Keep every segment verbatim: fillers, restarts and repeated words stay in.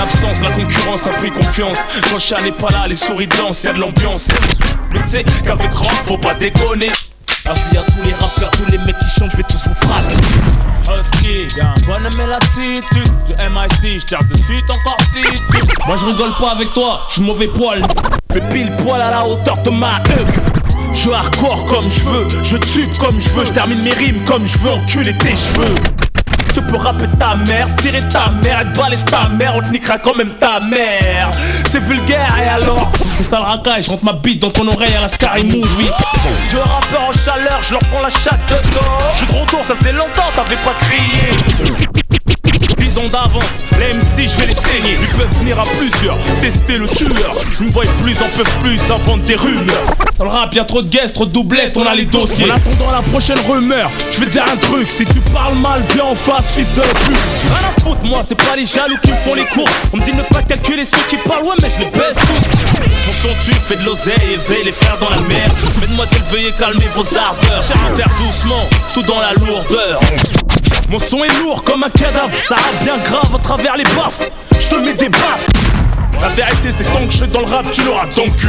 l'absence, la concurrence a pris confiance. Quand le chat n'est pas là, les souris dansent, y'a de l'ambiance. Mais tu sais qu'avec rock, faut pas déconner. Ah, je dis à tous les rappeurs, tous les mecs qui chantent, je vais tous vous frapper. Husky, y'a un bonhomme et l'attitude du M I C, je tire de suite encore titude. Moi je rigole pas avec toi, je suis mauvais poil. Mais pile poil à la hauteur de ma hugue. Je hardcore comme je veux, je tue comme je veux, je termine mes rimes comme je veux, enculer tes cheveux. Je peux rapper ta mère, tirer ta mère, et te balaise ta mère, on te niquera quand même ta mère. C'est vulgaire et alors c'est ça le racaille, je rentre ma bite dans ton oreille à la Scary Movie. Je rappeur en chaleur, je leur prends la chatte dedans. Je suis de retour, ça faisait longtemps, t'avais pas crié. dix ans d'avance, les M C je vais les saigner. Ils peuvent venir à plusieurs, tester le tueur. Je me vois plus, en peuvent plus, inventent des rumeurs. Dans le rap y'a trop de guests, trop de doublettes, on a les dossiers. En attendant la prochaine rumeur, je vais te dire un truc. Si tu parles mal, viens en face, fils de pute. Rien à foutre, moi, c'est pas les jaloux qui me font les courses. On me dit ne pas calculer ceux qui parlent, ouais mais je les baisse tous. Mon son tue, fait de l'oseille, éveille les frères dans la mer. Mesdemoiselles, veuillez calmer vos ardeurs. J'aime à faire doucement, tout dans la lourdeur. Mon son est lourd comme un cadavre, ça rappe bien grave à travers les baffes. Je te mets des baffes. La vérité c'est tant que je suis dans le rap, tu l'auras dans le cul.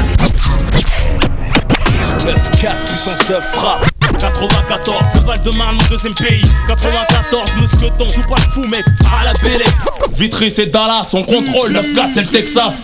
neuf quatre, puissance de frappe. quatre-vingt-quatorze, c'est Val-de-Marne, mon deuxième pays. quatre-vingt-quatorze, Mousqueton, joue pas le fou mec, à la bélé. Vitry c'est Dallas, on contrôle, neuf quatre c'est le Texas.